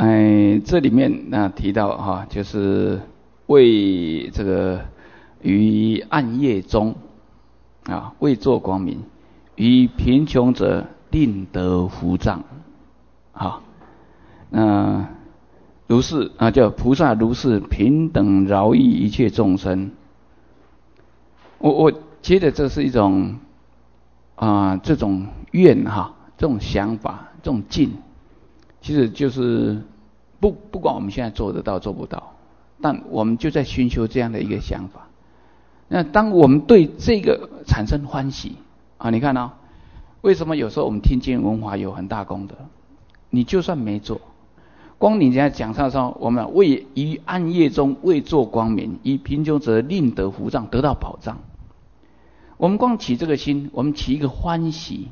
这里面提到就是为这个于暗夜中为作光明，于贫穷者令得福障。如是叫菩萨如是平等饶益一切众生。我觉得这是一种这种愿这种想法，这种境，其实就是不管我们现在做得到做不到，但我们就在寻求这样的一个想法。那当我们对这个产生欢喜你看为什么有时候我们听经闻法有很大功德？你就算没做，光你在讲上说，我们为于暗夜中为作光明，于贫穷者令得福障，得到保障。我们光起这个心，我们起一个欢喜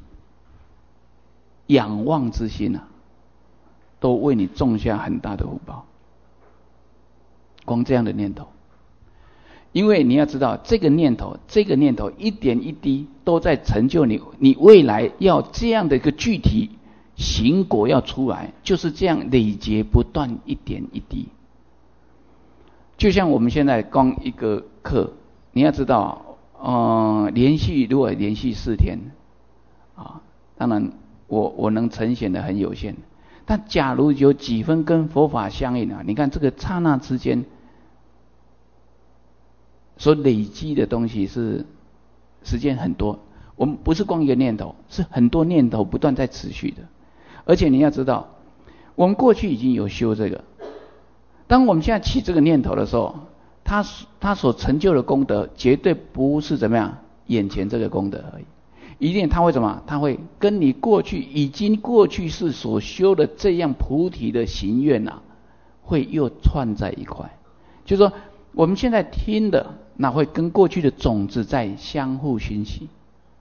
仰望之心都为你种下很大的福报。光这样的念头，因为你要知道，这个念头一点一滴都在成就你未来要这样的一个具体行果要出来，就是这样累劫不断，一点一滴。就像我们现在光一个课，你要知道如果连续4天当然我能呈现的很有限，但假如有几分跟佛法相应你看这个刹那之间所累积的东西是时间很多。我们不是光一个念头，是很多念头不断在持续的。而且你要知道，我们过去已经有修这个，当我们现在起这个念头的时候，他所成就的功德绝对不是怎么样眼前这个功德而已，一定他会怎么？他会跟你过去世所修的这样菩提的行愿会又串在一块。就是说我们现在听的那会跟过去的种子在相互熏习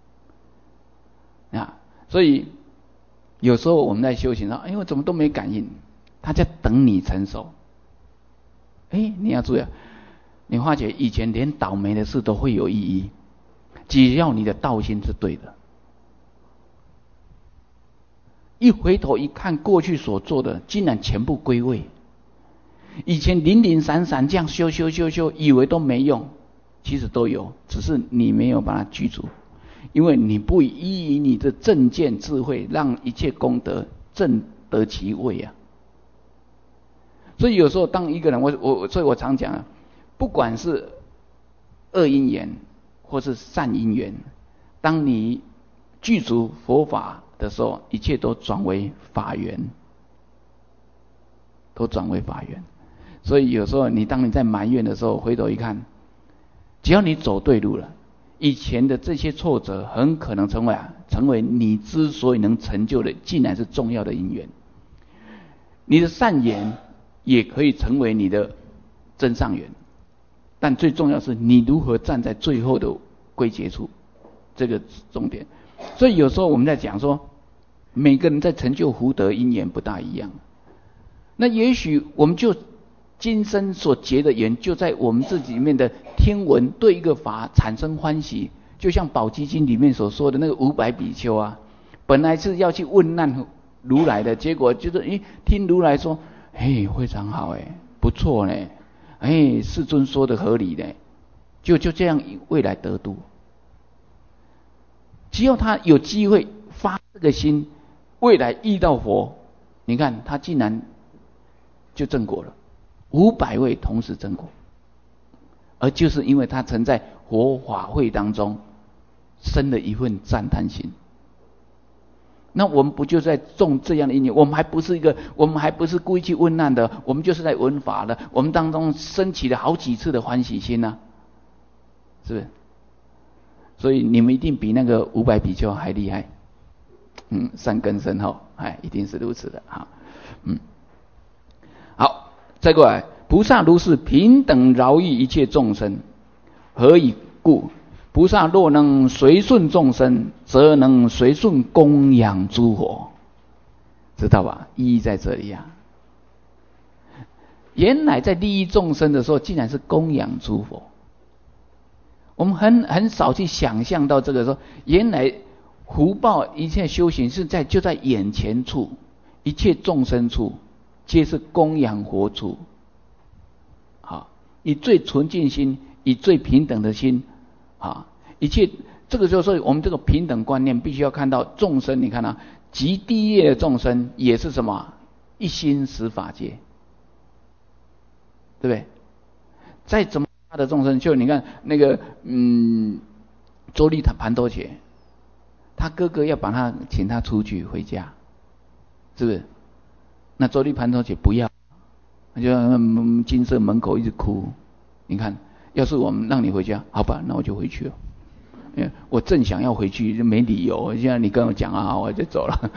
所以有时候我们在修行上，我怎么都没感应，他在等你成熟。你要注意你发觉以前连倒霉的事都会有意义，只要你的道心是对的。一回头一看，过去所做的竟然全部归位。以前零零散散这样修，以为都没用，其实都有，只是你没有把它具足，因为你不依于你的正见智慧，让一切功德正得其位所以有时候当一个人，所以我常讲不管是恶因缘或是善因缘，当你具足佛法的时候，一切都转为法缘，所以有时候当你在埋怨的时候，回头一看，只要你走对路了，以前的这些挫折很可能成为你之所以能成就的，竟然是重要的因缘。你的善缘也可以成为你的真上缘，但最重要是你如何站在最后的归结处，这个重点。所以有时候我们在讲说，每个人在成就福德因缘不大一样。那也许我们就今生所结的缘，就在我们自己里面的听闻，对一个法产生欢喜。就像《宝积经》里面所说的那个500比丘本来是要去问难如来的，结果就是听如来说，非常好不错世尊说的合理就这样未来得度。只要他有机会发这个心，未来遇到佛，你看他竟然就证果了，500位同时证果，而就是因为他曾在佛法会当中生了一份赞叹心。那我们不就在种这样的因缘？我们还不是故意去问难的，我们就是在闻法的，我们当中升起了好几次的欢喜心是不是？所以你们一定比那个500比丘还厉害，善根深厚，一定是如此的好，再过来，菩萨如是平等饶益一切众生，何以故？菩萨若能随顺众生，则能随顺供养诸佛，知道吧？意义在这里原来在利益众生的时候，竟然是供养诸佛。我们很少去想象到这个说，原来福报一切修行是就在眼前处，一切众生处， 皆是供养佛处。好，以最纯净心，以最平等的心，啊，一切这个就是我们这个平等观念必须要看到众生。你看啊，极低业的众生也是什么？一心十法界，对不对？再怎么大的众生，就你看那个周利盘多伽，他哥哥要把他请他出去回家，是不是？那周利盘多伽不要，他就在金色门口一直哭。你看，要是我们让你回家，好吧，那我就回去了。我正想要回去，就没理由。现在你跟我讲啊，我就走了。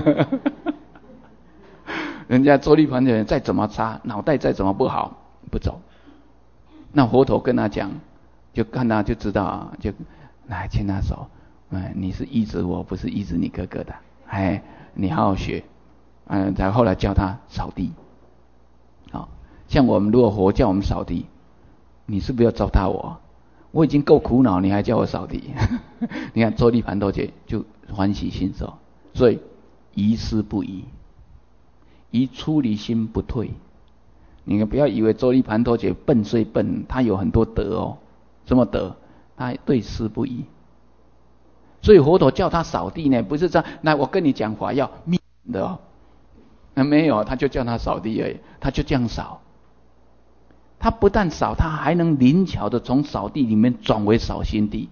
人家周利盘的人再怎么差，脑袋再怎么不好，不走。那佛陀跟他讲，就看他就知道啊，就来牵他手。你是依止我，不是依止你哥哥的。你好好学。然后后来叫他扫地。好，像我们如果佛叫我们扫地，你是不是要糟蹋我？我已经够苦恼，你还叫我扫地？你看周利盘多伽就欢喜心受，所以疑师不疑，疑出离心不退。你不要以为周利盘多伽笨虽笨，他有很多德哦。什么德？他对师不疑。所以佛陀叫他扫地呢，不是这样。那我跟你讲法要密的哦，没有，他就叫他扫地而已，他就这样扫。他不但扫，他还能灵巧的从扫地里面转为扫心地，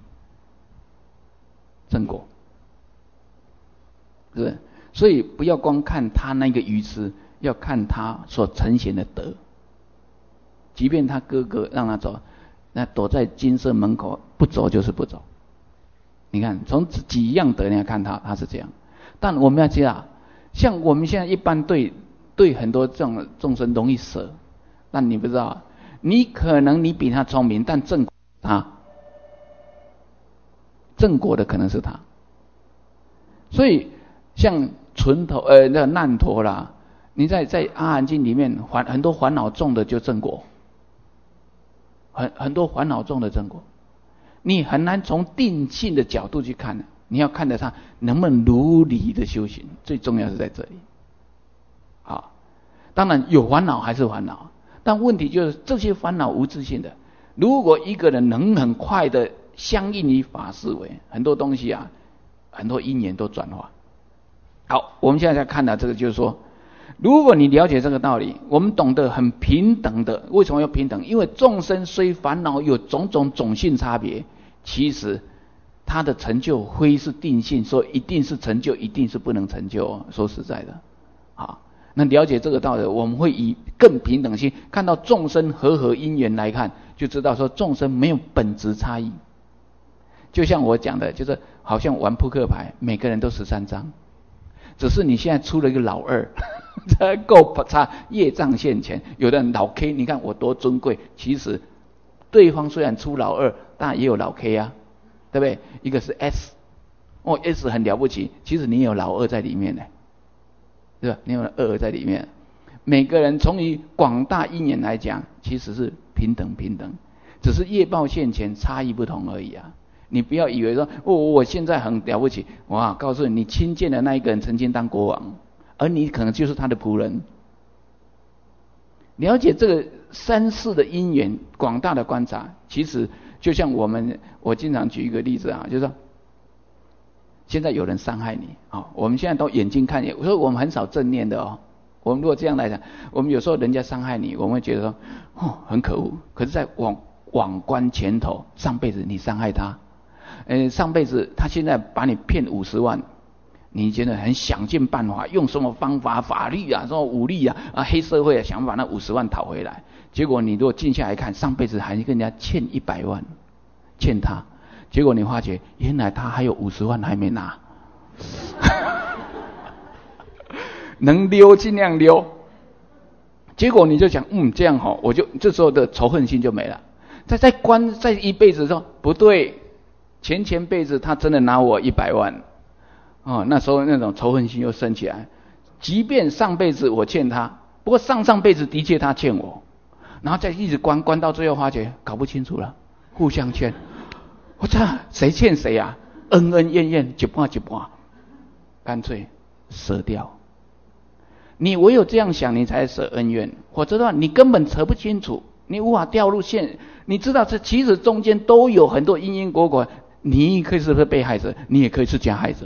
正果，是不是？所以不要光看他那个愚痴，要看他所呈现的德。即便他哥哥让他走，那躲在金色门口不走就是不走。你看从几样德你要看他是这样。但我们要知道，像我们现在一般对很多这种众生容易舍，但你不知道，你可能你比他聪明，但正果的可能是他。所以像那难陀啦，你在阿含经里面很多烦恼重的就正果，很多烦恼重的正果，你很难从定性的角度去看，你要看着他能不能如理的修行，最重要是在这里。好，当然有烦恼还是烦恼，但问题就是这些烦恼无自性的。如果一个人能很快的相应于法思维，很多东西啊，很多因缘都转化。好，我们现在在看的这个就是说，如果你了解这个道理，我们懂得很平等的。为什么要平等？因为众生虽烦恼有种种种性差别，其实他的成就非是定性，说一定是成就，一定是不能成就。说实在的，好，那了解这个道理，我们会以更平等心看到众生和因缘来看，就知道说众生没有本质差异。就像我讲的，就是好像玩扑克牌，每个人都13张，只是你现在出了一个老二，这够差，业障现前。有的人老 K， 你看我多尊贵，其实对方虽然出老二，但也有老 K 啊，对不对？一个是 S，S 很了不起，其实你有老二在里面呢，对吧？你有二在里面。每个人从于广大因缘来讲，其实是平等，只是业报现前，差异不同而已啊。你不要以为说我现在很了不起，哇！告诉你，你亲近的那一个人曾经当国王，而你可能就是他的仆人。了解这个三世的因缘，广大的观察，其实就像我经常举一个例子啊，就是说，现在有人伤害你，我们现在都眼睛看见，我说我们很少正念的哦。我们如果这样来讲，我们有时候人家伤害你，我们会觉得说很可恶。可是在往观前头，上辈子你伤害他。上辈子他现在把你骗50万，你觉得很想尽办法，用什么方法、法律啊、什么武力啊、黑社会啊，想把那50万讨回来。结果你如果静下来看，上辈子还跟人家欠100万，欠他，结果你发觉原来他还有50万还没拿，能溜尽量溜。结果你就想，这样好，我就这时候的仇恨心就没了。在一辈子说不对。前辈子他真的拿我100万，那时候那种仇恨心又升起来。即便上辈子我欠他，不过上辈子的确他欠我，然后再一直关到最后发觉搞不清楚了，互相欠。我操，谁欠谁啊？恩恩怨怨，一半，干脆舍掉。 你唯有这样想，你才舍恩怨，否则的话，你根本扯不清楚，你无法掉入线。你知道这其实中间都有很多因因果果，你可以是被害者，你也可以是加害者。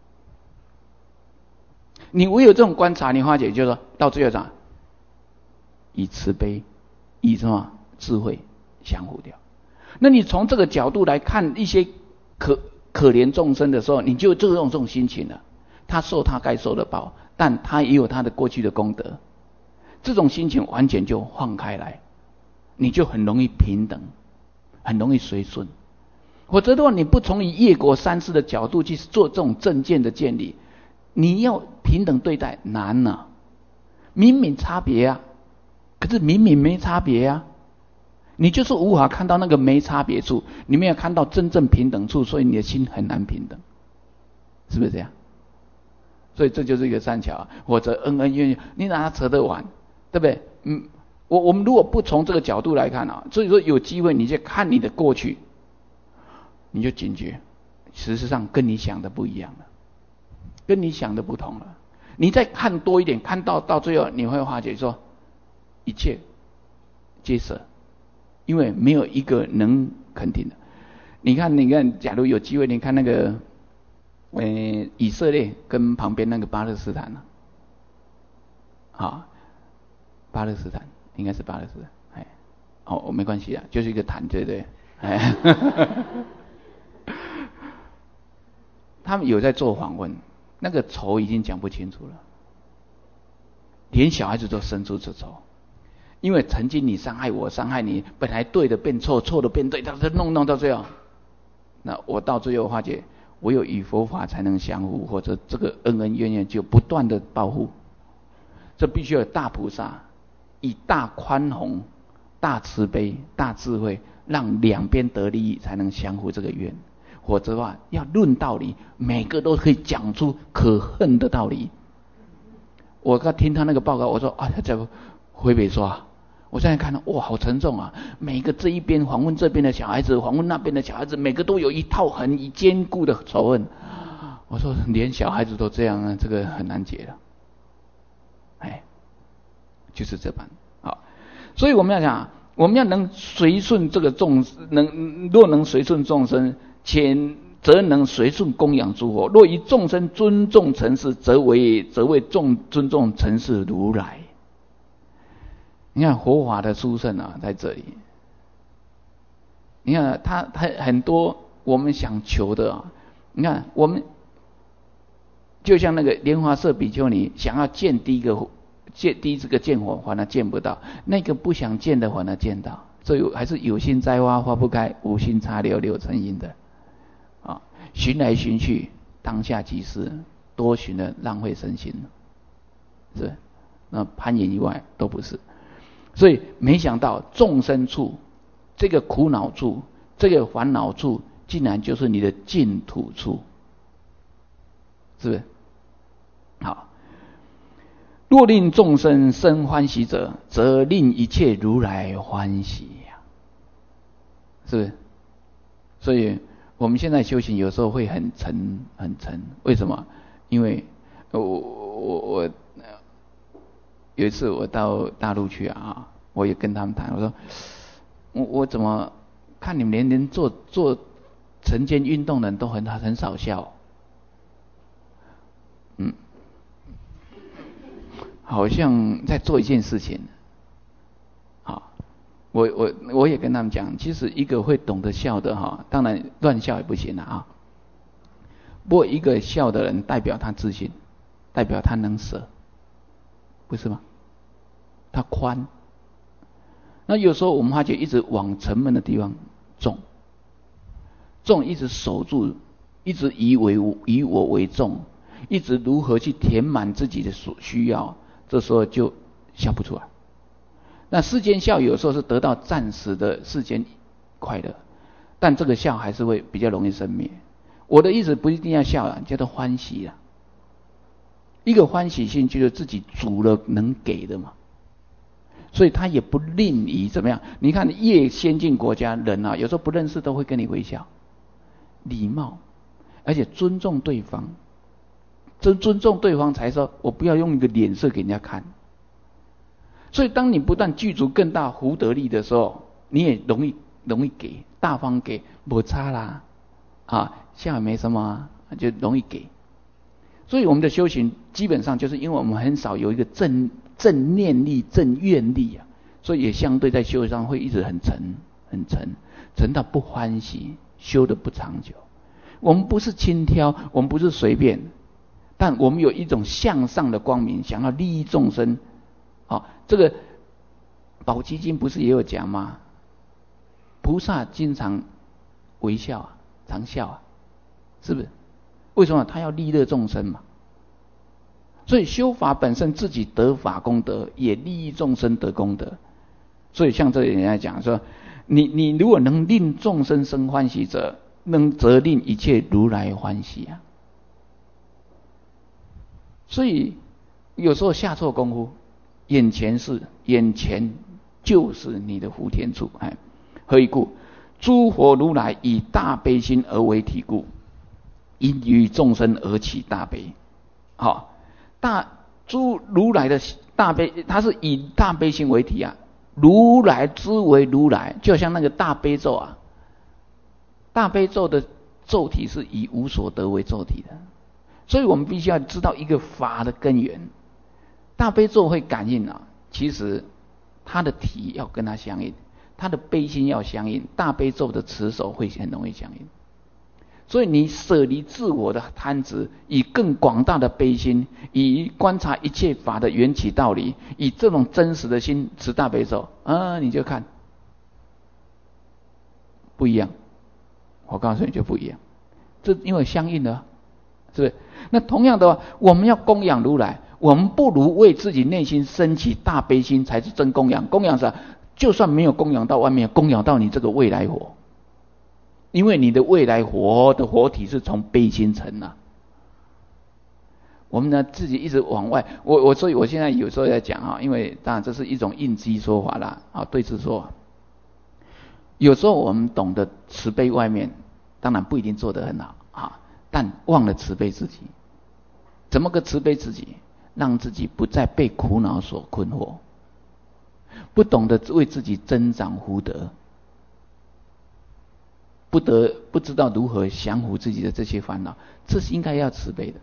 你唯有这种观察，你化解，就是说到最后啥，以慈悲，以什么智慧相互掉。那你从这个角度来看一些可怜众生的时候，你就有这种心情了。他受他该受的报，但他也有他的过去的功德，这种心情完全就放开来，你就很容易平等，很容易随顺。否则的话，你不从以业果三世的角度去做这种正见的建立，你要平等对待难啊，明明差别啊，可是明明没差别啊，你就是无法看到那个没差别处，你没有看到真正平等处，所以你的心很难平等，是不是这样？所以这就是一个善巧，或者恩恩怨怨，你拿它扯得完，对不对？我们如果不从这个角度来看啊，所以说有机会你就看你的过去，你就警觉，事实上跟你想的不一样了，跟你想的不同了。你再看多一点，看到最后，你会发觉说，一切皆舍，因为没有一个能肯定的。你看，假如有机会，你看那个。以色列跟旁边那个巴勒斯坦呢？好，巴勒斯坦应该是巴勒斯坦，哦，没关系啊，就是一个坛，对不对？他们有在做访问，那个仇已经讲不清楚了，连小孩子都生出这仇，因为曾经你伤害我，伤害你，本来对的变错，错的变对，他弄到最后，那我到最后发觉。唯有与佛法才能相互，或者这个恩恩怨怨就不断的报复。这必须有大菩萨以大宽宏、大慈悲、大智慧，让两边得利益，才能相互这个怨。否则的话，要论道理，每个都可以讲出可恨的道理。我刚听他那个报告，我说啊，他在回北刷。我现在看到，哇，好沉重啊！每个这一边访问这边的小孩子，访问那边的小孩子，每个都有一套很坚固的仇恨。我说，连小孩子都这样啊，这个很难解了。就是这般啊。所以我们要讲，我们要能随顺这个众，若能随顺众生，则能随顺供养诸佛。若以众生尊重尘世，则为尊重尘世如来。你看佛法的殊胜啊，在这里。你看他很多我们想求的啊，你看我们就像那个莲华色比丘尼想要见第一这个见火，反而见不到；那个不想见的，反而见到。所以还是有心栽花花不开，无心插柳柳成荫的啊。寻来寻去，当下即是，多寻的浪费身心，是那攀岩以外都不是。所以没想到众生处，这个苦恼处，这个烦恼处，竟然就是你的净土处，是不是？好，若令众生生欢喜者，则令一切如来欢喜呀，是不是？所以我们现在修行有时候会很沉，为什么？因为我有一次我到大陆去啊，我也跟他们谈，我说我怎么看你们连做晨间运动的人都很少笑，好像在做一件事情。好，我也跟他们讲，其实一个会懂得笑的哈，当然乱笑也不行了啊。不过一个笑的人代表他自信，代表他能舍，不是吗？他宽。那有时候我们发觉一直往沉闷的地方重一直守住，一直以我为重，一直如何去填满自己的需要，这时候就笑不出来。那世间笑有时候是得到暂时的世间快乐，但这个笑还是会比较容易生灭。我的意思不一定要笑啊，叫做欢喜啊。一个欢喜心就是自己主了能给的嘛，所以他也不吝于怎么样。你看越先进国家人啊，有时候不认识都会跟你微笑，礼貌，而且尊重对方， 尊重对方才说，我不要用一个脸色给人家看。所以当你不但具足更大福德力的时候，你也容易给，大方给，没差啦，笑也没什么就容易给。所以我们的修行基本上就是因为我们很少有一个正念力、正愿力所以也相对在修上会一直很沉到不欢喜，修得不长久。我们不是轻佻，我们不是随便，但我们有一种向上的光明，想要利益众生。这个宝积经不是也有讲吗？菩萨经常微笑常笑是不是？为什么？他要利乐众生嘛。所以修法本身自己得法功德，也利益众生得功德。所以像这里人家讲说，你如果能令众生生欢喜者，则令一切如来欢喜所以有时候下错功夫，眼前就是你的福田处。何以故？诸佛如来以大悲心而为体故，因于众生而起大悲。诸如来的大悲，它是以大悲心为体如来之为如来，就像那个大悲咒大悲咒的咒体是以无所得为咒体的，所以我们必须要知道一个法的根源。大悲咒会感应其实它的体要跟它相应，它的悲心要相应，大悲咒的持守会很容易相应。所以你舍离自我的贪执，以更广大的悲心，以观察一切法的缘起道理，以这种真实的心持大悲咒你就看不一样。我告诉你就不一样，这因为相应的是不是？那同样的我们要供养如来，我们不如为自己内心升起大悲心才是真供养。供养啥？就算没有供养到外面，供养到你这个未来火，因为你的未来火的活体是从悲心成我们呢自己一直往外，所以我现在有时候在讲因为当然这是一种应机说法啦对治说法。有时候我们懂得慈悲外面，当然不一定做得很好但忘了慈悲自己。怎么个慈悲自己？让自己不再被苦恼所困惑，不懂得为自己增长福德，不知道如何降服自己的这些烦恼，这是应该要慈悲的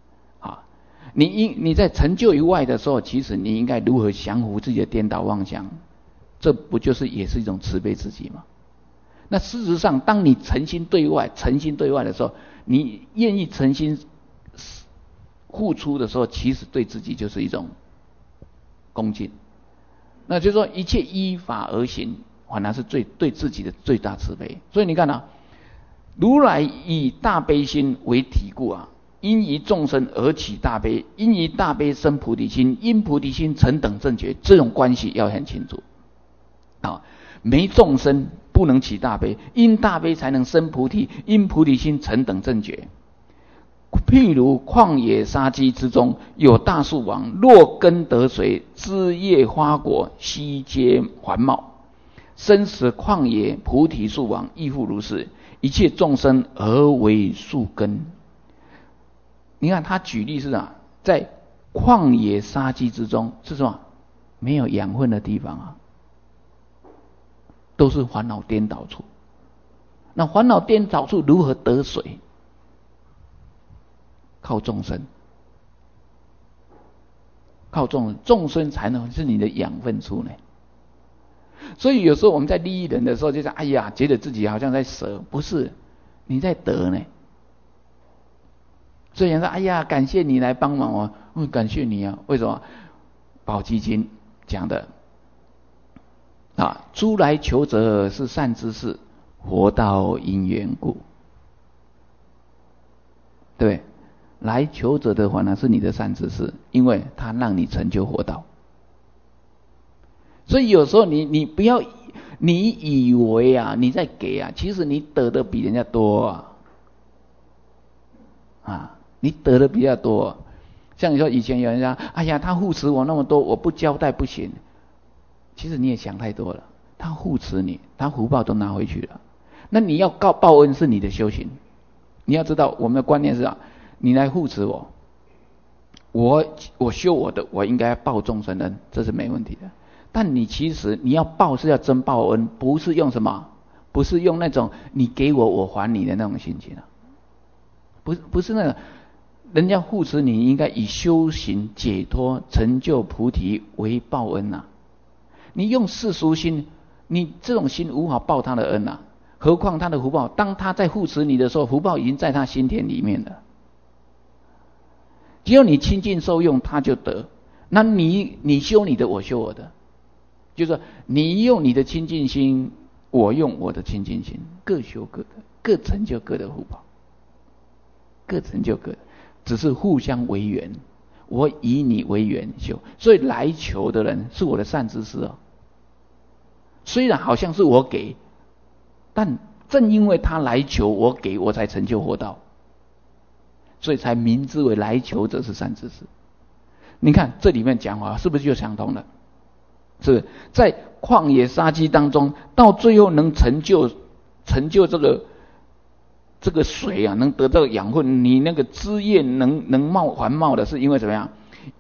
你在成就于外的时候，其实你应该如何降服自己的颠倒妄想，这不就是也是一种慈悲自己吗？那事实上当你诚心对外的时候，你愿意诚心付出的时候，其实对自己就是一种恭敬。那就是说一切依法而行，反而是对自己的最大慈悲。所以你看如来以大悲心为体故因于众生而起大悲，因于大悲生菩提心，因菩提心成等正觉，这种关系要很清楚没众生不能起大悲，因大悲才能生菩提，因菩提心成等正觉。譬如旷野沙积之中有大树王，若根得水，枝叶花果悉皆繁茂。生死旷野菩提树王亦复如是，一切众生而为树根。你看他举例是在旷野沙积之中是什么？没有养分的地方都是烦恼颠倒处。那烦恼颠倒处如何得水？靠众生，众生才能是你的养分处呢。所以有时候我们在利益人的时候，就想觉得自己好像在舍，不是，你在得呢。所以人说感谢你来帮忙感谢你为什么？宝积经讲的诸来求者是善知识，佛道因缘故。对，来求者的反而是你的善知识，因为他让你成就佛道。所以有时候你不要，你以为你在给其实你得的比人家多你得的比较多。像你说以前有人讲他护持我那么多，我不交代不行。其实你也想太多了，他护持你，他福报都拿回去了。那你要报恩是你的修行。你要知道我们的观念是你来护持我， 我修我的，我应该报众生恩，这是没问题的。但你其实你要报是要真报恩，不是用什么，不是用那种你给我我还你的那种心情啊，不是那个。人家护持你，应该以修行解脱成就菩提为报恩啊。你用世俗心，你这种心无法报他的恩啊。何况他的福报，当他在护持你的时候，福报已经在他心田里面了。只要你亲近受用，他就得。那你修你的，我修我的，就是说你用你的清净心，我用我的清净心，各修各的，各成就各的福报，各成就各的。只是互相为缘，我以你为缘修，所以来求的人是我的善知识哦。虽然好像是我给，但正因为他来求我给，我才成就佛道，所以才名之为来求者是善知识。你看这里面讲话是不是就相同了？是不是在旷野沙积当中，到最后能成就这个水啊，能得到养分，你那个枝叶能繁茂的，是因为怎么样？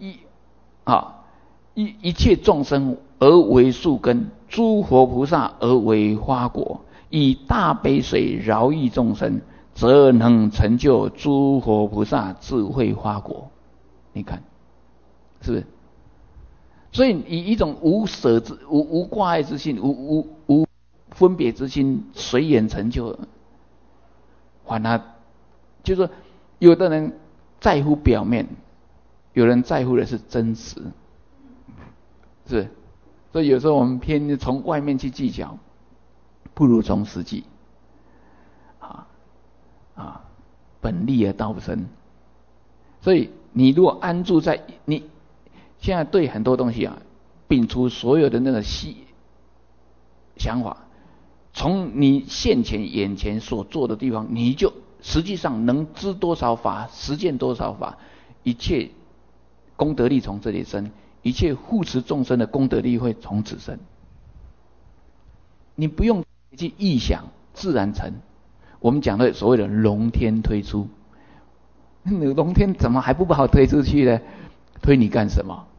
一切众生而为树根，诸佛菩萨而为花果，以大悲水饶益众生，则能成就诸佛菩萨智慧花果。你看，是不是？所以以一种无挂碍之心，无分别之心，随缘成就。还他，就是说，有的人在乎表面，有人在乎的是真实，是。所以有时候我们偏从外面去计较，不如从实际。本立而道生。所以你如果安住在你现在对很多东西啊，摒除所有的那个想法。从你现前眼前所做的地方，你就实际上能知多少法，实践多少法，一切功德力从这里生，一切护持众生的功德力会从此生。你不用去臆想，自然成。我们讲的所谓的龙天推出，龙天怎么还不把我推出去呢？推你干什么？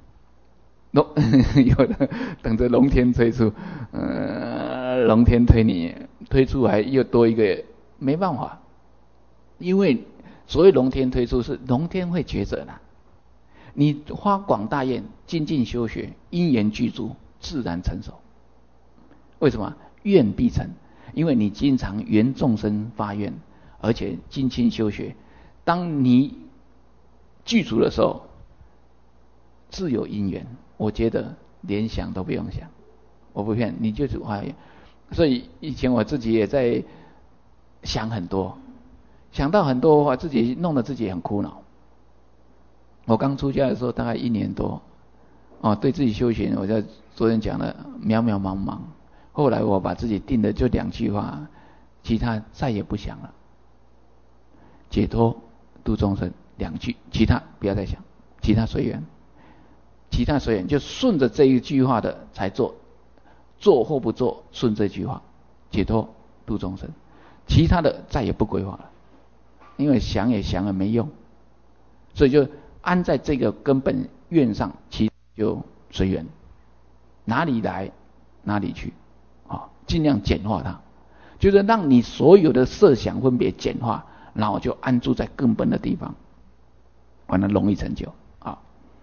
有的等着龙天推出，龙天推你推出来又多一个，没办法，因为所谓龙天推出是龙天会抉择的。你发广大愿，精进修学，因缘具足，自然成熟。为什么？愿必成，因为你经常缘众生发愿，而且精进修学，当你具足的时候，自有因缘。我觉得连想都不用想，我不骗你，就是发愿。所以以前我自己也在想很多，想到很多话，自己弄得自己很苦恼。我刚出家的时候大概1年多，对自己修行，我在昨天讲的渺渺茫茫。后来我把自己定的就2句话，其他再也不想了。解脱度众生2句，其他不要再想，其他随缘，其他随缘，就顺着这一句话的才做，做或不做顺这句话，解脱度众生，其他的再也不规划了，因为想也想了没用，所以就安在这个根本愿上，其就随缘，哪里来哪里去，尽量简化它，就是让你所有的设想分别简化，然后就安住在根本的地方，完了容易成就啊。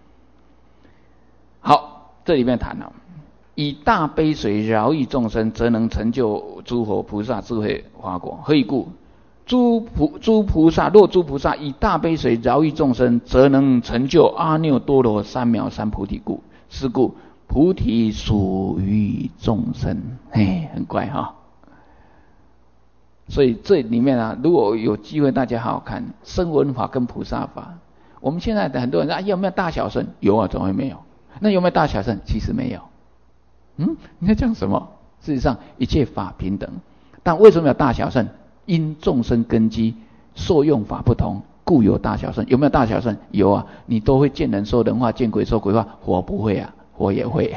好，这里面谈了，以大悲水饶益众生，则能成就诸佛菩萨智慧花果。何以故？诸菩萨以大悲水饶益众生，则能成就阿耨多罗三藐三菩提故。是故菩提属于众生。很怪哈。所以这里面啊，如果有机会大家好好看声闻法跟菩萨法。我们现在的很多人说，有没有大小乘？有啊，怎么会没有？那有没有大小乘？其实没有。你在讲什么？事实上一切法平等，但为什么有大小乘？因众生根基受用法不同，故有大小乘。有没有大小乘？有啊，你都会见人说人话，见鬼说鬼话，佛不会啊，佛也会。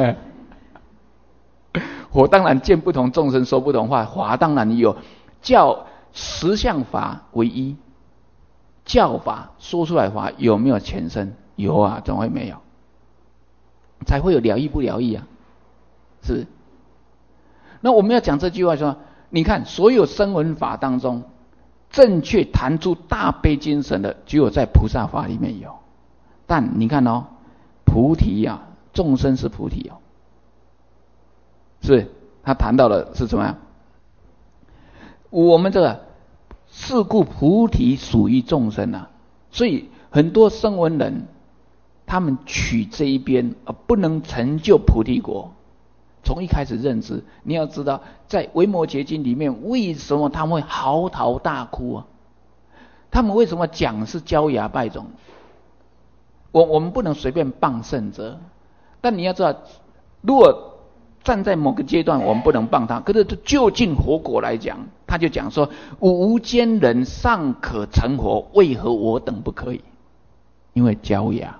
佛当然见不同众生说不同话，法当然有，叫实相法为一， 教法说出来法有没有前身？有啊，怎么会没有？才会有了义不了义啊，是不是？那我们要讲这句话说，你看所有声闻法当中，正确谈出大悲精神的，只有在菩萨法里面有。但你看哦，菩提啊，众生是菩提哦，是不是？他谈到的是怎么样？我们这个是故菩提属于众生啊，所以很多声闻人，他们取这一边而不能成就菩提果。从一开始认知，你要知道，在维摩诘经里面，为什么他们会嚎啕大哭啊？他们为什么讲是焦芽败种？我们不能随便谤圣者，但你要知道，如果站在某个阶段，我们不能谤他。可是就近佛果来讲，他就讲说：无间人尚可成佛，为何我等不可以？因为焦芽。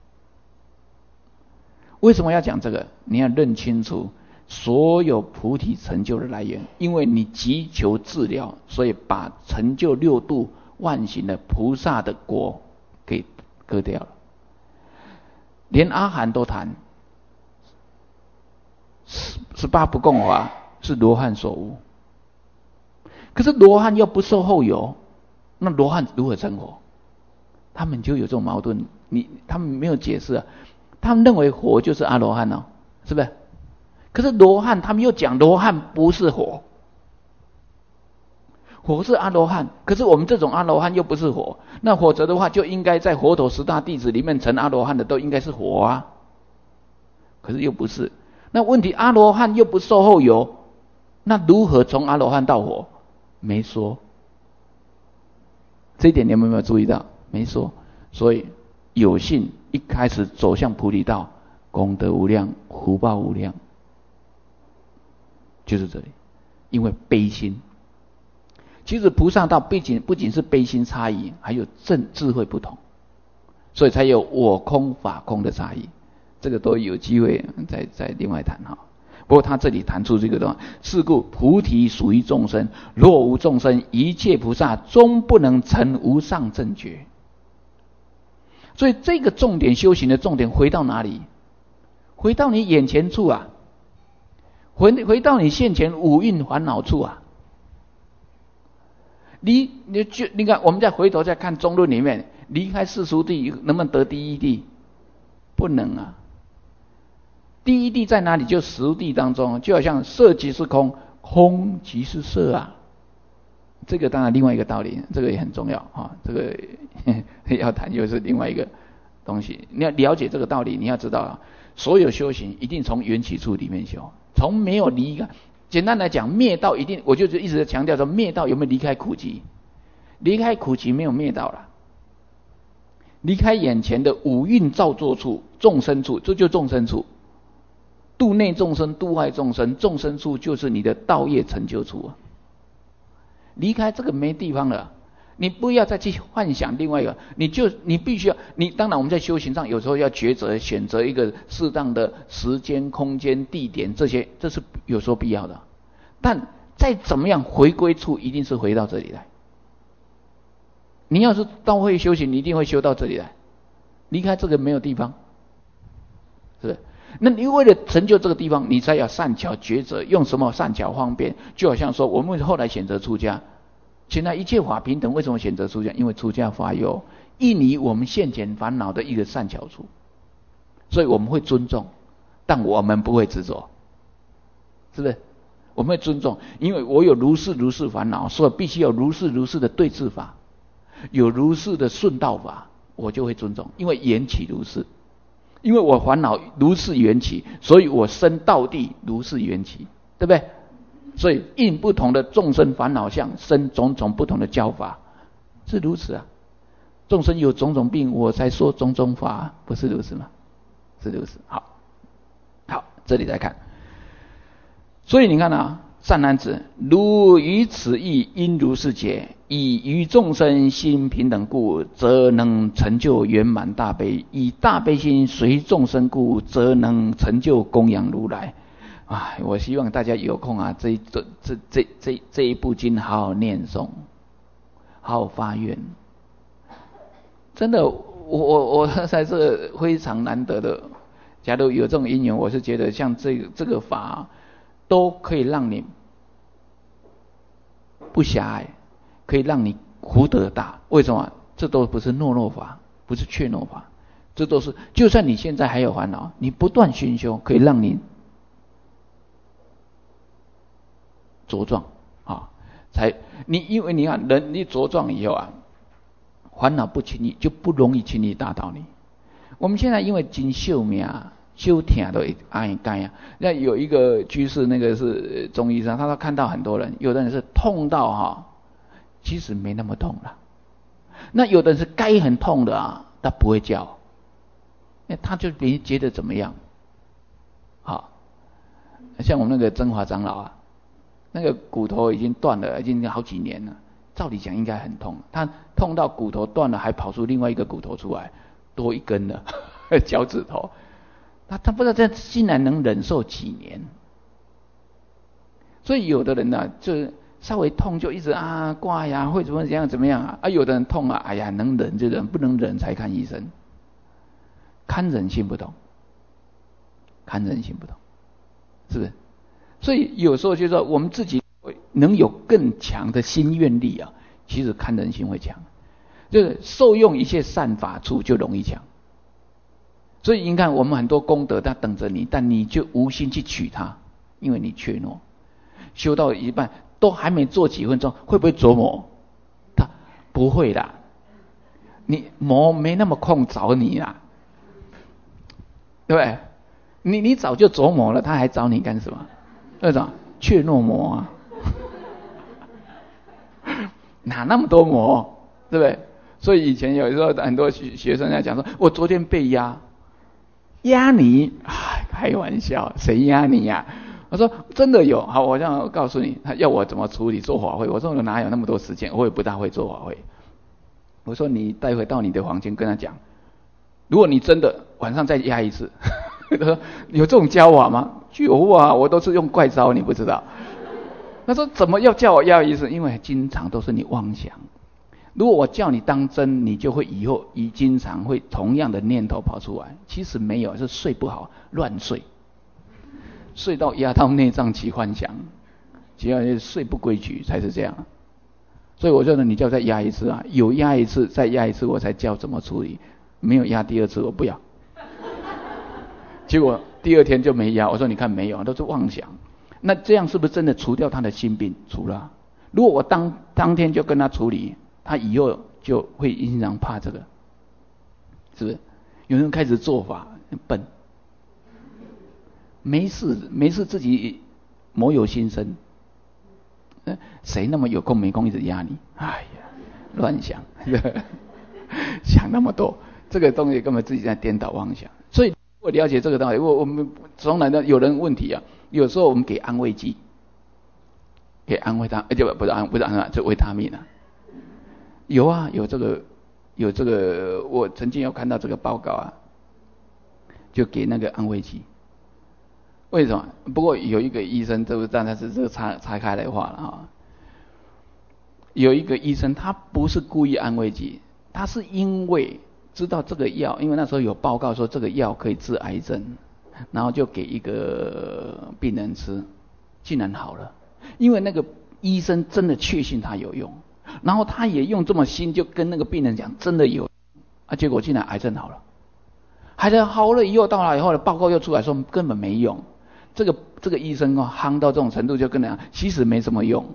为什么要讲这个？你要认清楚所有菩提成就的来源，因为你急求治疗，所以把成就六度万行的菩萨的果给割掉了。连阿含都谈18不共法是罗汉所无，可是罗汉又不受后有，那罗汉如何成佛？他们就有这种矛盾，他们没有解释啊。他们认为佛就是阿罗汉哦，是不是？可是罗汉他们又讲罗汉不是佛，佛是阿罗汉，可是我们这种阿罗汉又不是佛，那否则的话就应该在佛陀10大弟子里面成阿罗汉的都应该是佛啊，可是又不是。那问题阿罗汉又不受后有，那如何从阿罗汉到佛？没说。这一点你们有没有注意到？没说。所以有幸一开始走向菩提道，功德无量，福报无量，就是这里。因为悲心，其实菩萨道不仅是悲心差异，还有智慧不同，所以才有我空法空的差异。这个都有机会再另外谈哈。不过他这里谈出这个东西，是故菩提属于众生，若无众生，一切菩萨终不能成无上正觉。所以这个重点修行的重点回到哪里？回到你眼前处啊，回到你现前五蕴烦恼处啊。你看，我们再回头再看中论里面，离开世俗谛能不能得第一谛？不能啊。第一谛在哪里？就实谛当中，就好像色即是空，空即是色啊。这个当然另外一个道理，这个也很重要啊。这个要谈又是另外一个东西。你要了解这个道理，你要知道啊，所有修行一定从缘起处里面修，从没有离开。简单来讲，灭道一定，我就一直在强调说，灭道有没有离开苦集？离开苦集没有灭道了，离开眼前的五蕴造作处、众生处，这就众生处。度内众生，度外众生，众生处就是你的道业成就处啊。离开这个没地方了，你不要再去幻想另外一个，你必须要，当然我们在修行上有时候要抉择，选择一个适当的时间、空间、地点，这是有时候必要的。但再怎么样回归处，一定是回到这里来。你要是到会修行，你一定会修到这里来，离开这个没有地方，是不是？那你为了成就这个地方，你才要善巧抉择，用什么善巧方便？就好像说，我们后来选择出家，现在一切法平等，为什么选择出家？因为出家法有印尼我们现前烦恼的一个善巧处，所以我们会尊重，但我们不会执着，是不是？我们会尊重，因为我有如是烦恼，所以必须有如是的对治法，有如是的顺道法，我就会尊重，因为缘起如是。因为我烦恼如是缘起，所以我生道地如是缘起，对不对？所以应不同的众生烦恼相，生种种不同的教法，是如此啊。众生有种种病，我才说种种法，不是如此吗？是如此。好，这里来看。所以你看啊，善男子，如于此意，应如是解。以与众生心平等故，则能成就圆满大悲；以大悲心随众生故，则能成就供养如来。我希望大家有空啊，这一部经好好念诵，好好发愿。 真的，我在这非常难得的，假如有这种因缘，我是觉得像这个法都可以让你不狭隘，可以让你福德大。为什么？这都不是懦法，不是怯懦法，这都是就算你现在还有烦恼，你不断熏修，可以让你茁壮啊。因为你看人你茁壮以后啊，烦恼不轻易就不容易轻易打倒你。我们现在因为真寿命修痛都爱干呀。那有一个居士，那个是中医生，他说看到很多人，有的人是痛到其实没那么痛了。那有的人是该很痛的他不会叫，他就没觉得怎么样。好，像我们那个真华长老那个骨头已经断了，已经好几年了，照理讲应该很痛，他痛到骨头断了，还跑出另外一个骨头出来，多一根了脚趾头。他不知道这竟然能忍受几年。所以有的人就是稍微痛就一直挂呀，会怎么样有的人痛哎呀能忍就忍，不能忍才看医生。看人心不同，是不是？所以有时候就是说我们自己能有更强的心愿力其实看人心会强，就是受用一切善法处就容易强。所以你看我们很多功德它等着你，但你就无心去取它，因为你怯懦。修到一半都还没做几分钟，会不会琢磨？他不会啦，你魔没那么空找你啦，对不对？你早就琢磨了，他还找你干什么？那种怯懦魔哪那么多魔，对不对？所以以前有时候很多学生在讲说，我昨天被压你，开玩笑，谁压你呀？我说真的有，好，我这样告诉你，他要我怎么处理做法会。我说我哪有那么多时间，我也不大会做法会。我说你待会到你的房间跟他讲，如果你真的晚上再压一次，他说有这种教法吗？有我都是用怪招，你不知道。他说怎么要叫我压一次？因为经常都是你妄想。如果我叫你当真，你就会以后经常会同样的念头跑出来。其实没有，是睡不好，乱睡，睡到压到内脏起幻想，只要睡不规矩才是这样。所以我觉得你叫再压一次有压一次再压一次我才教怎么处理，没有压第二次我不要。结果第二天就没压，我说你看没有，都是妄想。那这样是不是真的除掉他的心病？除了。如果我当天就跟他处理，他以后就会经常怕这个，是不是？有人开始做法笨，没事自己魔有心生，谁那么有空没空一直压你？哎呀，乱想，想那么多，这个东西根本自己在颠倒妄想。所以我了解这个道理，我们从来有人问题有时候我们给安慰剂，给安慰他，就不是安慰，就维他命有这个，我曾经有看到这个报告就给那个安慰剂。为什么？不过有一个医生，这不但是这个拆开来话了有一个医生，他不是故意安慰剂，他是因为知道这个药，因为那时候有报告说这个药可以治癌症，然后就给一个病人吃，竟然好了。因为那个医生真的确信它有用。然后他也用这么心，就跟那个病人讲真的有结果竟然癌症好了。癌症好了以后，到了以后的报告又出来说根本没用。这个医生夯到这种程度，就跟人讲其实没什么用，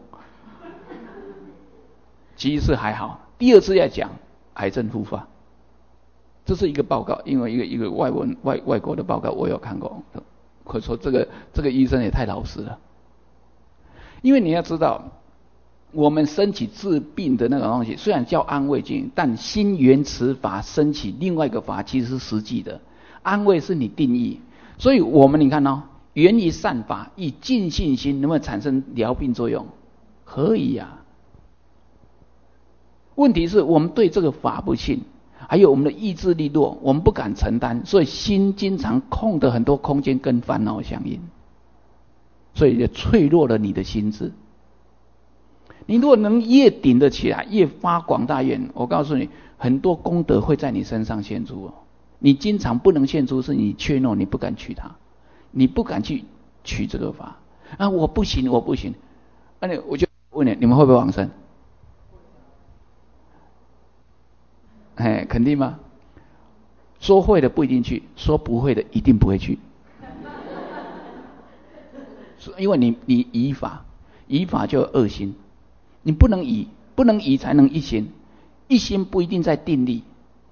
其实还好。第二次要讲癌症复发，这是一个报告，因为一个外国的报告我有看过。可说这个医生也太老实了。因为你要知道，我们升起治病的那个东西，虽然叫安慰剂，但心缘持法升起另外一个法，其实是实际的。安慰是你定义，所以我们你看源于善法，以尽信心能不能产生疗病作用？可以问题是我们对这个法不信，还有我们的意志力弱，我们不敢承担，所以心经常空的很多空间跟烦恼相应，所以就脆弱了你的心智。你如果能越顶得起来，越发广大愿，我告诉你， 很多功德会在你身上现出哦。你经常不能现出，是你怯懦，你不敢取它，你不敢去取这个法啊！我不行，我不行。我就问你，你们会不会往生？肯定吗？说会的不一定去，说不会的一定不会去。因为你疑法，疑法就有恶心，你不能疑，不能疑才能一心，一心不一定在定力，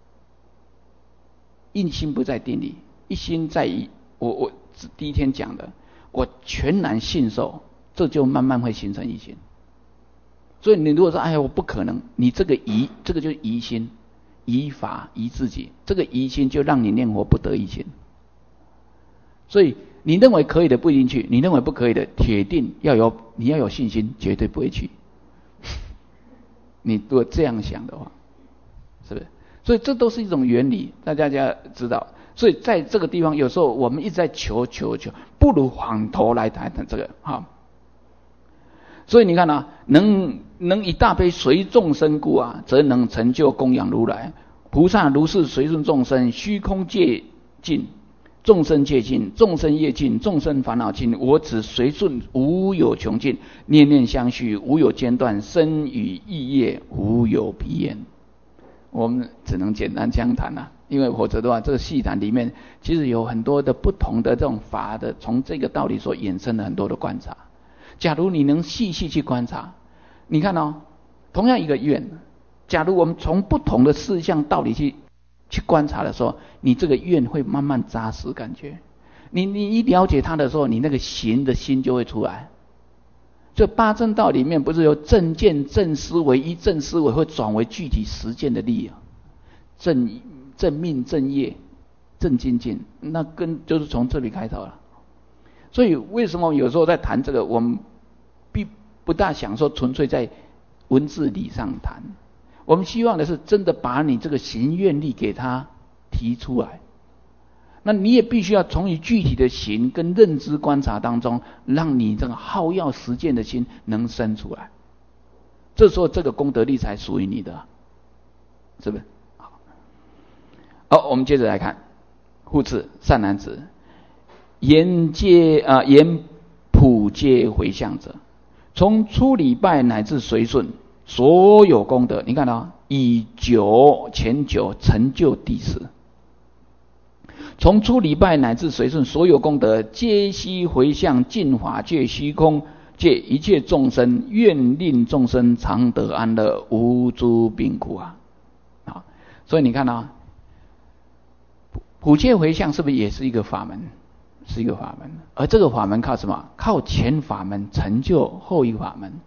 一心不在定力，一心在于我第一天讲的，我全然信受，这就慢慢会形成一心。所以你如果说哎呀我不可能，你这个疑，这个就是疑心，疑法疑自己，这个疑心就让你念佛不得一心。所以你认为可以的不一定去，你认为不可以的，铁定你要有信心，绝对不会去。你如果这样想的话，是不是？所以这都是一种原理，大家知道。所以在这个地方，有时候我们一直在求，不如反头来谈这个哈。所以你看啊，能以大悲随众生故啊，则能成就供养如来。菩萨如是随顺众生，虚空界尽。众生界尽，众生业尽，众生烦恼尽，我只随顺无有穷尽，念念相续无有间断，身语意业无有彼言。我们只能简单这样谈啊，因为否则的话，这个细谈里面其实有很多的不同的这种法的，从这个道理所衍生的很多的观察。假如你能细细去观察，你看哦，同样一个愿，假如我们从不同的事项道理去观察的时候，你这个愿会慢慢扎实，感觉你一了解它的时候，你那个行的心就会出来。这八正道里面不是有正见、正思维，一正思维会转为具体实践的力啊，正命、正业、正精进，那就是从这里开头了。所以为什么有时候在谈这个，我们不大想说纯粹在文字理上谈。我们希望的是真的把你这个行愿力给它提出来，那你也必须要从你具体的行跟认知观察当中，让你这个好要实践的心能生出来，这时候这个功德力才属于你的，是不是？好，我们接着来看护持善男子，言普皆回向者，从初礼拜乃至随顺。所有功德，你看啊，以前九成就第十。从初礼拜乃至随顺，所有功德，皆悉回向净法界虚空界一切众生，愿令众生常得安乐，无诸病苦啊！啊，所以你看啊，普界回向是不是也是一个法门？是一个法门，而这个法门靠什么？靠前法门成就后一个法门。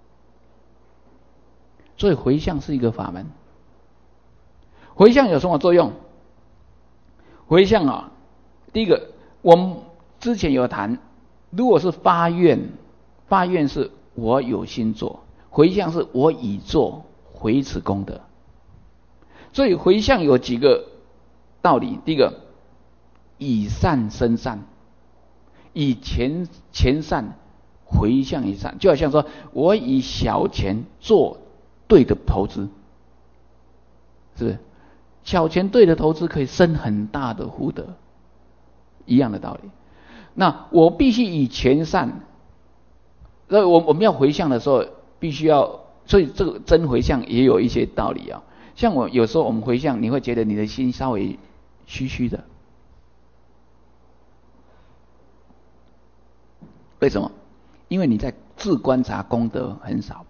所以回向是一个法门。回向有什么作用？回向啊，第一个，我们之前有谈，如果是发愿，发愿是我有心做，回向是我已做，回此功德。所以回向有几个道理，第一个，以善生善，以前善回向以善，就好像说我以小钱做对的投资，是不是？小钱对的投资可以生很大的福德，一样的道理。那我必须以前善，那我们要回向的时候，必须要，所以这个真回向也有一些道理啊。像有时候我们回向，你会觉得你的心稍微虚虚的，为什么？因为你在自观察功德很少。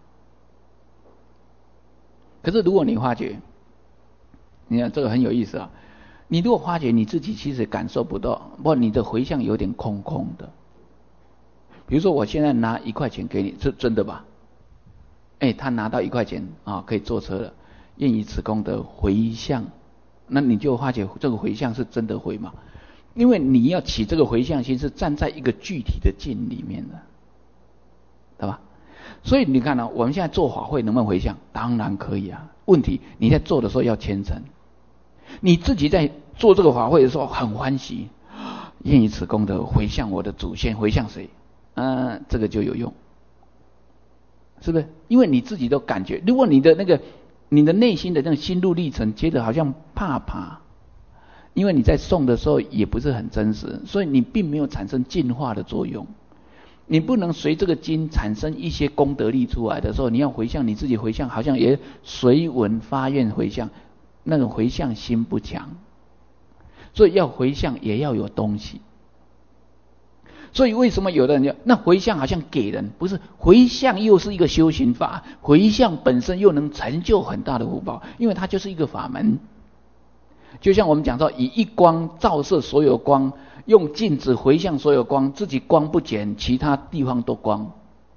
可是如果你发觉，你看这个很有意思啊，你如果发觉你自己其实感受不到，不，你的回向有点空空的。比如说我现在拿1块钱给你，是真的吧？他拿到1块钱啊，可以坐车了，愿以此功德回向，那你就发觉这个回向是真的回嘛？因为你要起这个回向心是站在一个具体的境里面的，对吧？所以你看我们现在做法会能不能回向？当然可以啊。问题你在做的时候要虔诚，你自己在做这个法会的时候很欢喜，愿以此功德回向我的祖先，回向谁？这个就有用，是不是？因为你自己都感觉，如果你的那个你的内心的那种心路历程觉得好像怕，因为你在诵的时候也不是很真实，所以你并没有产生净化的作用。你不能随这个经产生一些功德力出来的时候，你要回向，你自己回向好像也随文发愿回向，那种回向心不强。所以要回向也要有东西。所以为什么有的人就那回向好像给人，不是，回向又是一个修行法，回向本身又能成就很大的福报，因为它就是一个法门。就像我们讲到以一光照射所有光，用镜子回向所有光，自己光不减，其他地方都光。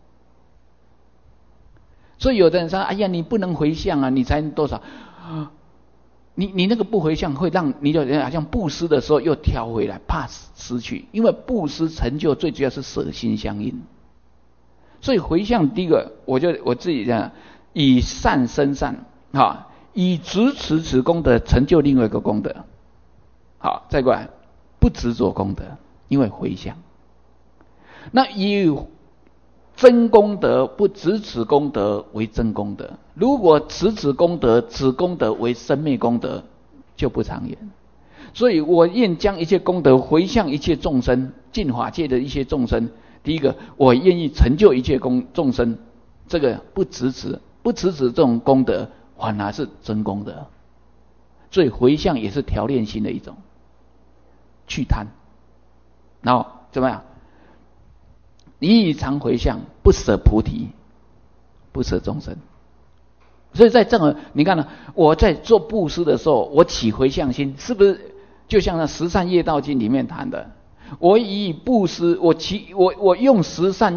所以有的人说，哎呀，你不能回向啊，你才多少，你那个不回向会让你的人好像布施的时候又跳回来，怕失去，因为布施成就最主要是舍心相应。所以回向第一个，我自己讲，以善生善，以执持此功德成就另外一个功德。好，再过来，不执着功德，因为回向。那以真功德不执此功德为真功德，如果执此功德，此功德为生灭功德，就不长远。所以我愿将一切功德回向一切众生，净法界的一些众生。第一个，我愿意成就一切众生，这个不执持这种功德，反而是真功德。所以回向也是调练心的一种，去贪，然后怎么样？以常回向，不舍菩提，不舍众生。所以在这个你看呢，我在做布施的时候，我起回向心，是不是就像那十善业道经里面谈的？我以布施，我用十善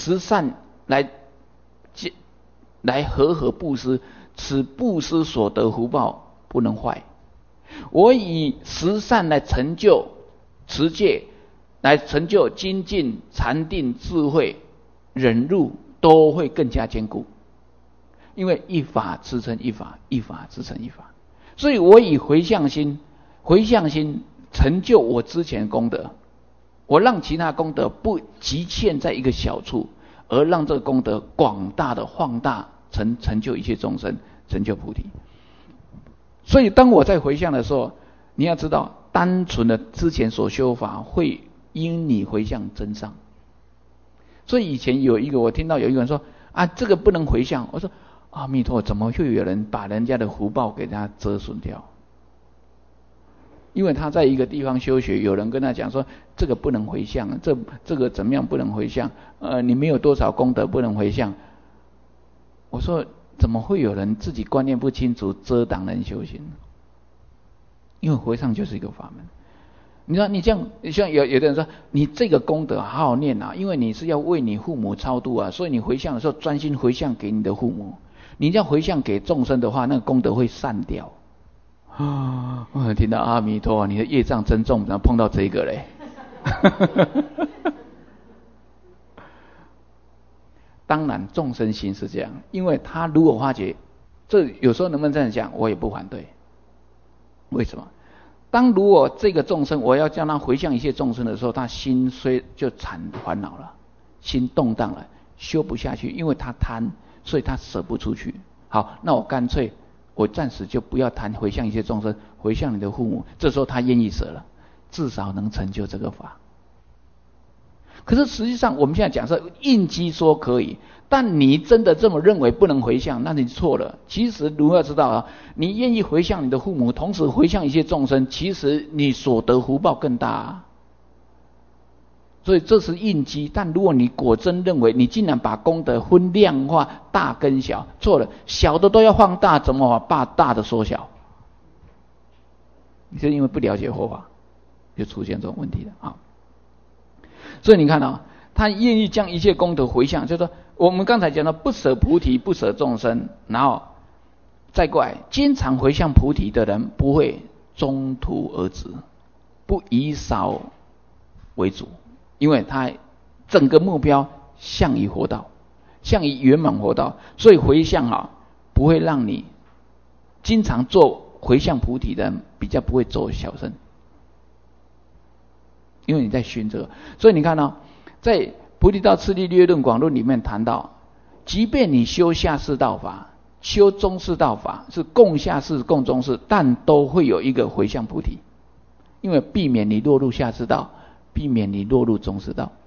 来和布施，此布施所得福报不能坏。我以十善来成就持戒，来成就精进、禅定、智慧、忍辱，都会更加坚固。因为一法支撑一法，一法支撑一法。所以我以回向心成就我之前的功德，我让其他功德不局限在一个小处，而让这个功德广大的放大，成就一切众生，成就菩提。所以当我在回向的时候，你要知道，单纯的之前所修法会因你回向增上。所以以前我听到有一个人说啊，这个不能回向。我说阿弥陀，怎么会有人把人家的福报给他折损掉？因为他在一个地方修学，有人跟他讲说这个不能回向，这个怎么样不能回向？你没有多少功德不能回向。我说怎么会有人自己观念不清楚，遮挡人修行？因为回向就是一个法门。你说你这样，像有的人说你这个功德好好念啊，因为你是要为你父母超度啊，所以你回向的时候专心回向给你的父母。你要回向给众生的话，那个功德会散掉。我听到阿弥陀，你的业障真重，怎么碰到这个嘞？当然众生心是这样，因为他如果发觉，这有时候能不能这样讲，我也不反对。为什么？如果这个众生我要叫他回向一切众生的时候，他心虽就产烦恼了，心动荡了，修不下去，因为他贪，所以他舍不出去。好，那我干脆我暂时就不要谈回向一切众生，回向你的父母。这时候他愿意舍了，至少能成就这个法。可是实际上我们现在讲是应机说可以，但你真的这么认为不能回向，那你错了。其实如何知道啊？你愿意回向你的父母，同时回向一切众生，其实你所得福报更大啊。所以这是应机，但如果你果真认为你竟然把功德分量化，大跟小，错了，小的都要放大，怎么把大的缩小？你是因为不了解佛法，就出现这种问题了啊。所以你看啊，他愿意将一切功德回向，就是说我们刚才讲到不舍菩提，不舍众生，然后再过来，经常回向菩提的人不会中途而止，不以少为主。因为他整个目标向于佛道，向于圆满佛道，所以回向不会让你经常做回向菩提的人比较不会做小乘，因为你在熏这个。所以你看在《菩提道次第略论广论》里面谈到，即便你修下士道法， 修中士道法是共下士共中士，但都会有一个回向菩提，因为避免你落入下士道，避免你落入中士道，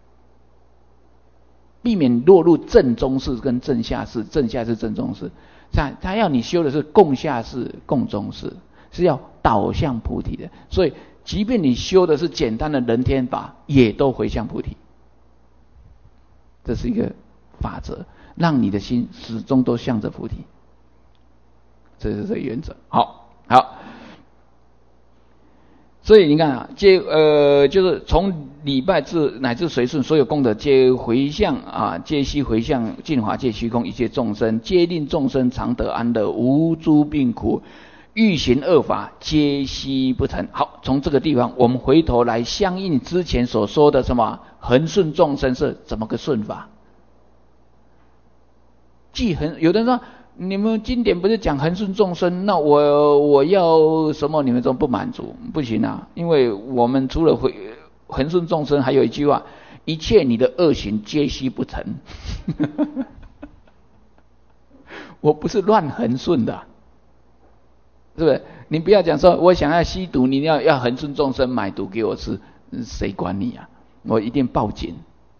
避免落入正中士跟正下士，正下士正中士。他要你修的是共下士共中士，是要导向菩提的。所以即便你修的是简单的人天法，也都回向菩提。这是一个法则，让你的心始终都向着菩提，这是这个原则。好，所以你看啊，就是从礼拜至乃至随顺，所有功德皆回向啊，皆悉回向净华界虚空一切众生，皆令众生常得安乐，无诸病苦，欲行恶法，皆悉不成。好，从这个地方我们回头来相应之前所说的什么恒顺众生是怎么个顺法？有的人说，你们经典不是讲恒顺众生，那我要什么你们都不满足，不行啊！因为我们除了恒顺众生，还有一句话：一切你的恶行皆悉不成。我不是乱恒顺的，是不是？你不要讲说我想要吸毒，你要恒顺众生买毒给我吃，谁管你啊？我一定报警。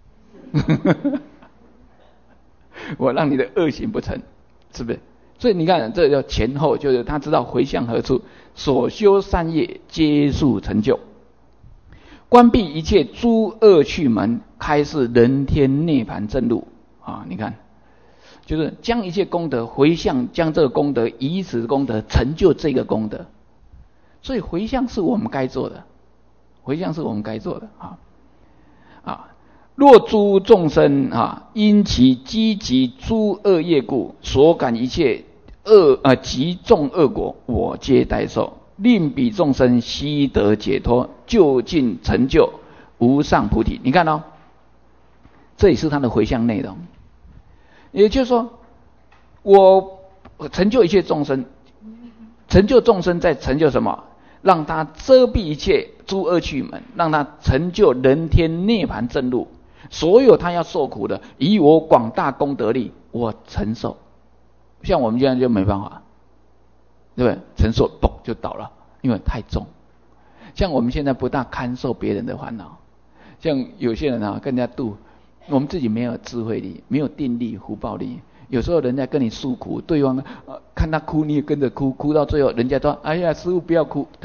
我让你的恶行不成，是不是？所以你看，这叫前后，就是他知道回向何处，所修善业皆速成就，关闭一切诸恶趣门，开示人天涅槃正路啊！你看，就是将一切功德回向，将这个功德以此功德成就这个功德。所以回向是我们该做的，回向是我们该做的啊。若诸众生啊，因其积集诸恶业故，所感一切极重恶果，我皆代受，令彼众生悉得解脱，究竟成就无上菩提。你看哦，这也是他的回向内容。也就是说，我成就一切众生，成就众生在成就什么？让他遮蔽一切诸恶趣门，让他成就人天涅槃正路。所有他要受苦的，以我广大功德力，我承受。像我们这样就没办法，对不对？承受嘣就倒了，因为太重。像我们现在不大堪受别人的烦恼，像有些人啊跟人家度，我们自己没有智慧力，没有定力、福报力。有时候人家跟你诉苦，对方看他哭你也跟着哭，哭到最后人家说：“哎呀，师父不要哭。”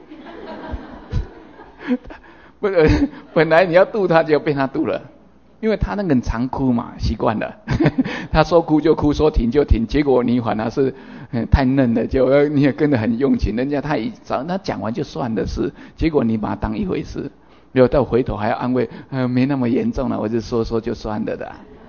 本来你要度他，就被他度了。因为他那个人常哭嘛，习惯了。他说哭就哭，说停就停，结果你反而是太嫩了，就你也跟得很用情。人家他讲完就算的事，结果你把他当一回事，然后到回头还要安慰，没那么严重了，我就说就算了的。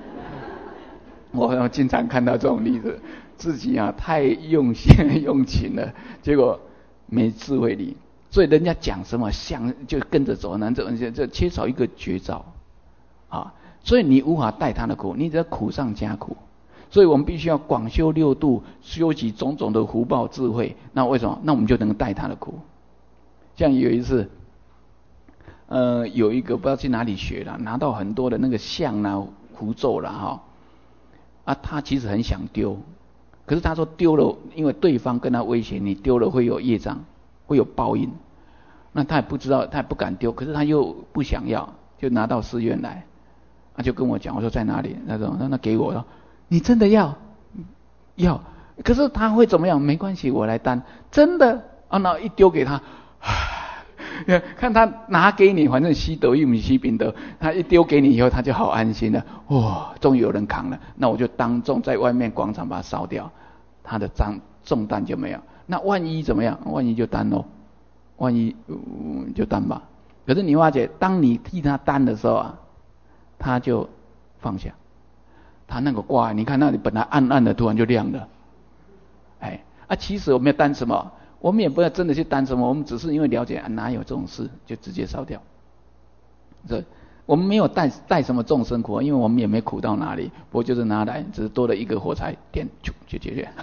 我经常看到这种例子，自己啊太用心用情了，结果没智慧力，所以人家讲什么就跟着走，就缺少一个绝招啊。所以你无法带他的苦，你只要苦上加苦。所以我们必须要广修六度，修习种种的福报智慧。那为什么？那我们就能带他的苦。像有一次，有一个不知道去哪里学了，拿到很多的那个像啦、符咒啦他其实很想丢，可是他说丢了，因为对方跟他威胁，你丢了会有业障，会有报应。那他也不知道，他也不敢丢，可是他又不想要，就拿到寺院来。他就跟我讲，我说在哪里？他说那给我了。你真的要？可是他会怎么样？没关系，我来担。真的那一丢给他，看他拿给你，反正西德玉米西饼德，他一丢给你以后，他就好安心了。哇，终于有人扛了，那我就当众在外面广场把它烧掉，他的重担就没有。那万一怎么样？万一就担咯，万一就担吧。可是你发觉，当你替他担的时候啊，他就放下，他那个挂，你看那里本来暗暗的，突然就亮了。其实我们要担什么？我们也不要真的去担什么，我们只是因为了解哪有这种事，就直接烧掉。我们没有带什么众生苦，因为我们也没苦到哪里，不过就是拿来，只是多了一个火柴点就解决。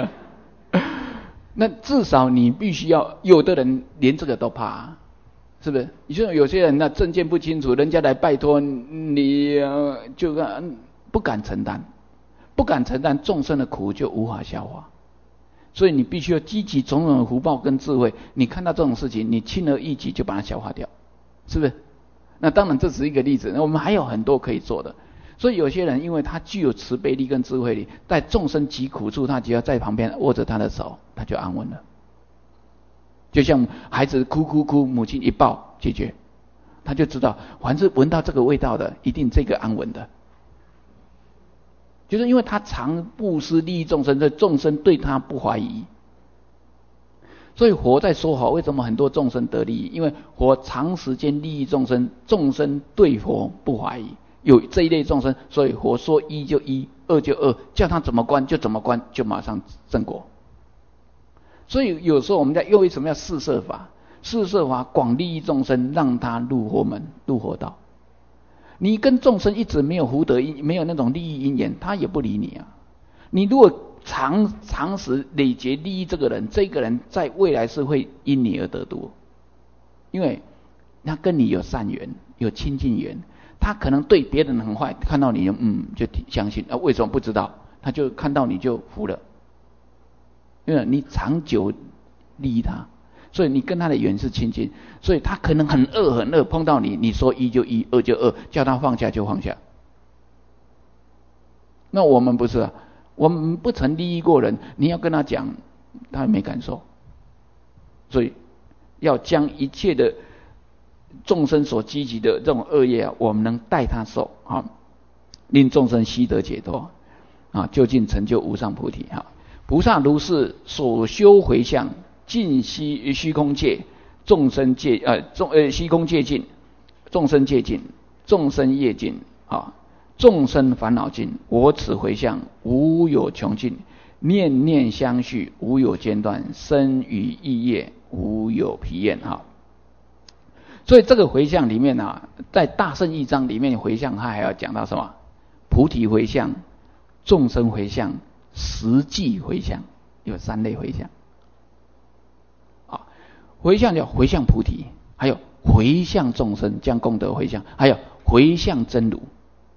那至少你必须要，有的人连这个都怕。是不是？你说有些人那证件不清楚，人家来拜托你，就不敢承担， 不敢承担众生的苦，就无法消化。所以你必须要积极种种的福报跟智慧，你看到这种事情，你轻而易举就把它消化掉，是不是？那当然这只是一个例子，那我们还有很多可以做的。所以有些人因为他具有慈悲力跟智慧力，在众生疾苦处，他只要在旁边握着他的手，他就安稳了。就像孩子哭，母亲一抱解决，他就知道凡是闻到这个味道的，一定这个安稳的。就是因为他常布施利益众生，这众生对他不怀疑。所以佛在说法，为什么很多众生得利益？因为佛长时间利益众生，众生对佛不怀疑。有这一类众生，所以佛说一就一，二就二，叫他怎么观就怎么观，就马上正果。所以有时候我们又为什么要四摄法？四摄法广利益众生，让他入佛门、入佛道。你跟众生一直没有福德因，没有那种利益因缘，他也不理你啊。你如果长时累劫利益这个人，这个人在未来是会因你而得度，因为他跟你有善缘、有亲近缘。他可能对别人很坏，看到你就相信为什么不知道？他就看到你就服了，因为你长久利益他，所以你跟他的缘是亲近，所以他可能很恶，碰到你，你说一就一，二就二，叫他放下就放下。那我们不是啊，我们不曾利益过人，你要跟他讲，他没感受，所以要将一切的众生所积集的这种恶业啊，我们能代他受啊，令众生悉得解脱啊，究竟成就无上菩提啊。菩萨如是所修回向，尽虚空界，众生界虚空界尽，众生界尽，众生业尽啊，众生烦恼尽。我此回向无有穷尽，念念相续无有间断，生于意业无有疲厌哈。所以这个回向里面啊，在大乘义章里面回向，他还要讲到什么？菩提回向、众生回向、实际回向，有三类回向。啊，回向叫回向菩提，还有回向众生，将功德回向，还有回向真如。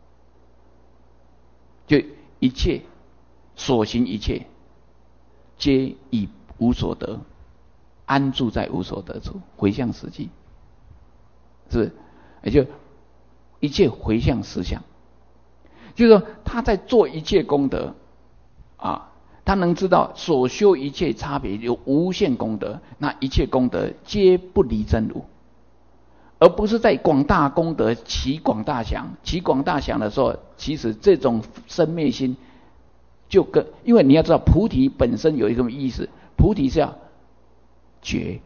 就一切所行一切，皆以无所得，安住在无所得处，回向实际。是不是？也就一切回向实相，就是说他在做一切功德啊，他能知道所修一切差别有无限功德，那一切功德皆不离真如，而不是在广大功德起广大想。起广大想的时候，其实这种生灭心就因为你要知道菩提本身有一种意思，菩提是要觉。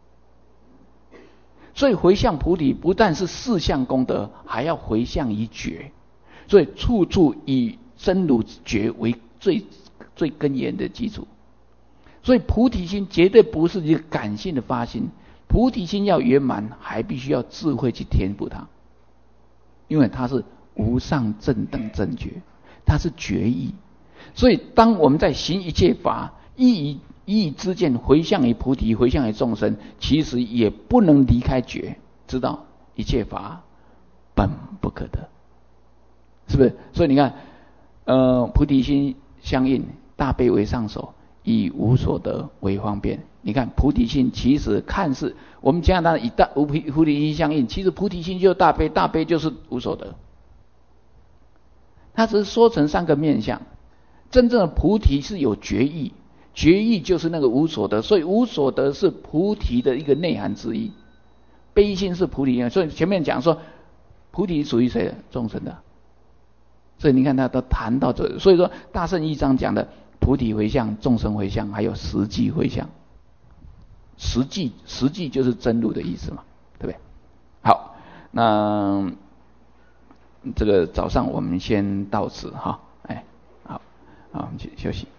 所以回向菩提不但是四项功德，还要回向于觉，所以处处以真如觉为最根源的基础。所以菩提心绝对不是一个感性的发心，菩提心要圆满，还必须要智慧去填补它，因为它是无上正等正觉，它是觉意。所以当我们在行一切法，意义之见回向于菩提，回向于众生，其实也不能离开觉，知道一切法本不可得，是不是？所以你看，菩提心相应，大悲为上首，以无所得为方便。你看菩提心其实看似我们讲以菩提心相应，其实菩提心就是大悲，大悲就是无所得。它只是说成三个面相，真正的菩提是有觉意。觉意就是那个无所得，所以无所得是菩提的一个内涵之一。悲心是菩提，所以前面讲说菩提属于谁的？众生的。所以你看他都谈到这，所以说大乘义章讲的菩提回向、众生回向，还有实际回向。实际就是真如的意思嘛，对不对？好，那这个早上我们先到此哈，好，我们去休息。